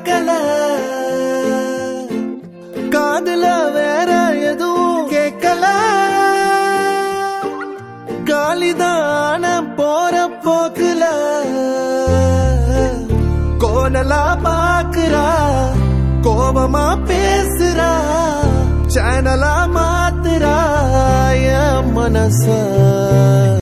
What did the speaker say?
கேட்கல காதுல வேற எதுவும் கேட்கல காலிதான போற போக்குல கோணலா பாக்குறா கோபமா பேசுறா சேனலா மாத்துறா என் மனச